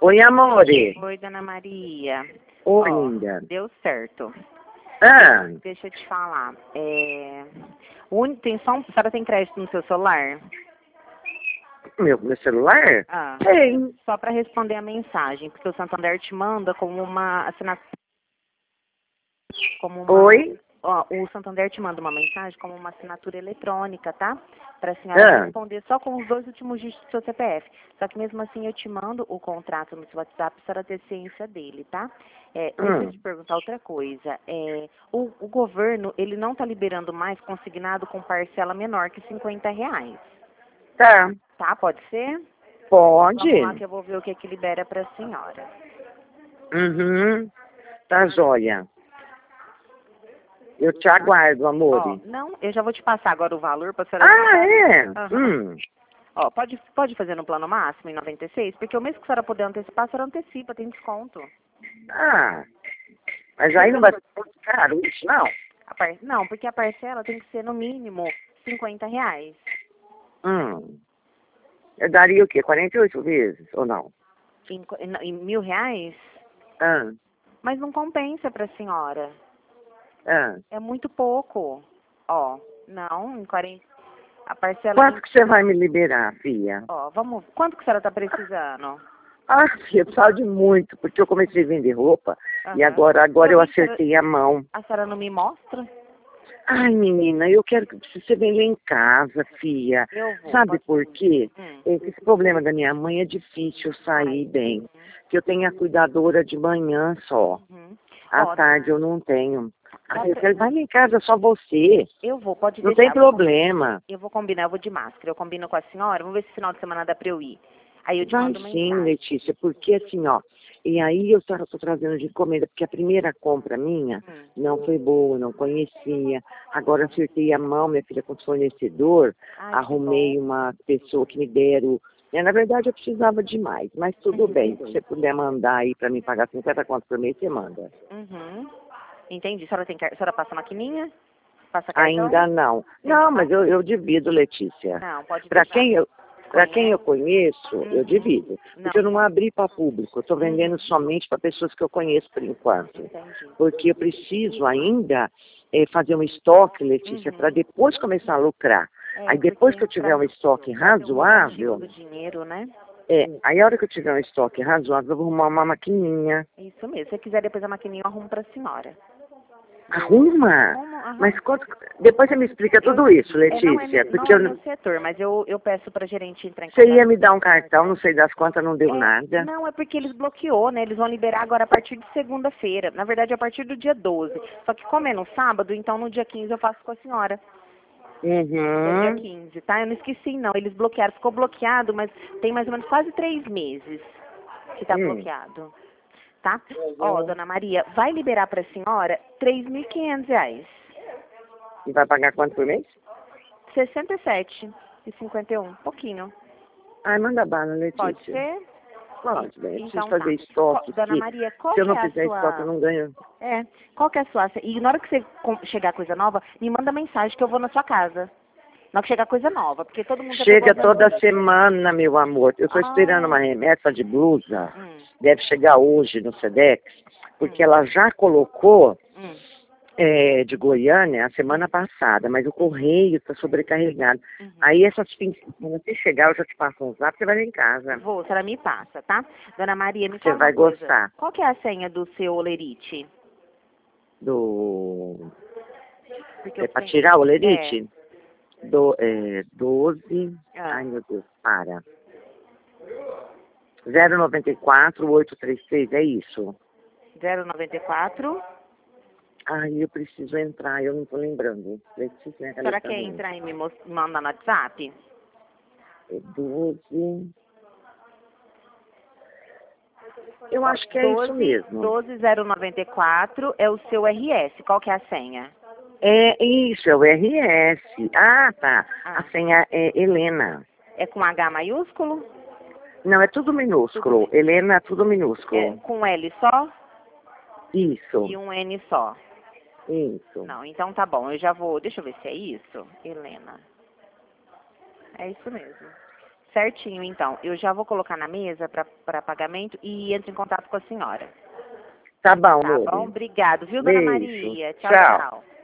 Oi, amore. Oi, dona Maria. Oi, Ó, linda. deu certo. Ah, Deixa eu te falar. Tem só a senhora tem crédito no seu celular? meu celular? Ah. Tem. Só para responder a mensagem, porque o Santander te manda como uma assinatura. Oi? Ó, o Santander te manda uma mensagem como uma assinatura eletrônica, tá? Para a senhora responder só com os 2 últimos dígitos do seu CPF. Só que mesmo assim eu te mando o contrato no seu WhatsApp para a senhora ter ciência dele, tá? Deixa eu te perguntar outra coisa. O governo, ele não está liberando mais consignado com parcela menor que R$ 50. Tá. Tá? Pode ser? Pode? Vamos lá que eu vou ver o que libera para a senhora. Uhum. Tá joia. Eu te aguardo, amor. Ó, não, eu já vou te passar agora o valor para a senhora. Ah, é? Aham. Ó, pode fazer no plano máximo em 96? Porque o mês que a senhora puder antecipar, a senhora antecipa, tem desconto. Ah, mas aí não vai ser muito caro isso, não? Não, porque a parcela tem que ser no mínimo R$ 50. Eu daria o quê? 48 vezes, ou não? Em R$ 1.000? Ah, Mas não compensa para a senhora. ah. É muito pouco. Ó, não, em 40... A parcela... Quanto que você vai me liberar, filha? Ó, vamos... Quanto que a senhora está precisando? Ah, filha, eu precisava de muito, porque eu comecei a vender roupa e agora eu acertei a mão. A senhora não me mostra? Ai, menina, eu quero que você venha em casa, filha. Eu vou. Sabe por quê? Hum. Esse problema da minha mãe é difícil sair bem. Que eu tenho a cuidadora de manhã só. À tarde eu não tenho. Vai em casa só você. Eu vou, pode Não deixar. tem problema. Eu vou combinar, eu vou de máscara. Eu combino com a senhora, vamos ver se final de semana dá pra eu ir. Aí eu te Vai mando sim, mensagem. Letícia, porque assim, ó, e aí eu estou trazendo de encomenda, porque a primeira compra minha não foi boa, não conhecia. Agora acertei a mão, minha filha, com o fornecedor, arrumei uma pessoa que me deram. Na verdade, eu precisava de mais, mas tudo bem. Se você puder mandar aí para mim pagar 50 conto por mês, você manda. Entendi. A senhora passa maquininha? Passa cartão? Ainda não. Não, mas eu divido, Letícia. Não, pode Para deixar. quem eu conheço, eu divido. Porque eu não abri para público, eu estou vendendo somente para pessoas que eu conheço por enquanto. Entendi. Porque eu preciso ainda fazer um estoque, Letícia, para depois começar a lucrar. Aí depois que eu tiver um estoque razoável, do dinheiro, né? aí a hora que eu tiver um estoque razoável, eu vou arrumar uma maquininha. Isso mesmo. Se você quiser depois a maquininha, eu arrumo para a senhora. Arruma? Mas quanto... Depois você me explica tudo isso, Letícia. Não é meu setor, mas eu peço para gerente entrar em Você contato. ia me dar um cartão, não sei das quantas, não deu nada. Não, é porque eles bloqueou, né? Eles vão liberar agora a partir de segunda-feira. Na verdade, a partir do dia 12. Só que como é no sábado, então no dia 15 eu faço com a senhora. No dia 15, tá? Eu não esqueci, não. Eles bloquearam. Ficou bloqueado, mas tem mais ou menos quase 3 meses que tá bloqueado. Tá? Ó, dona Maria, vai liberar para a senhora R$ 3.500. E vai pagar quanto por mês? R$ 67,51. Pouquinho. Ai, manda bala, Letícia. Pode ser? Pode, bem. Eu preciso Então, fazer estoque. Dona Maria, se eu não fizer estoque, eu não ganho. Qual que é a sua... E na hora que você chegar coisa nova, me manda mensagem que eu vou na sua casa. Na hora que chegar coisa nova, porque todo mundo... Chega toda semana, meu amor. Eu estou esperando uma remessa de blusa. Deve chegar hoje no Sedex, porque ela já colocou de Goiânia a semana passada, mas o correio está sobrecarregado. Aí quando você chegar, eu já te passo um zap, você vai lá em casa. Vou, a senhora me passa, tá? Dona Maria, me Você fala vai uma coisa. gostar. Qual que é a senha do seu olerite? Para tirar o olerite? 12. Ai, meu Deus, para. 094-836, é isso? 094. Ai, eu preciso entrar, eu não estou lembrando. A senhora quer entrar e me mandar no WhatsApp? 12. Eu acho que é isso mesmo. 12094 é o seu RS. Qual que é a senha? É isso, é o RS. Ah, tá. A senha é Helena. É com H maiúsculo? Não, é tudo minúsculo. Helena é tudo minúsculo. É com L só? Isso. E um N só? Isso. Não, então tá bom. Eu já vou... Deixa eu ver se é isso. Helena. É isso mesmo. Certinho, então. Eu já vou colocar na mesa para pagamento e entro em contato com a senhora. Tá bom, Tá Lourdes. bom? Obrigado, viu, dona Beijo. Maria? Tchau, Tchau. tchau.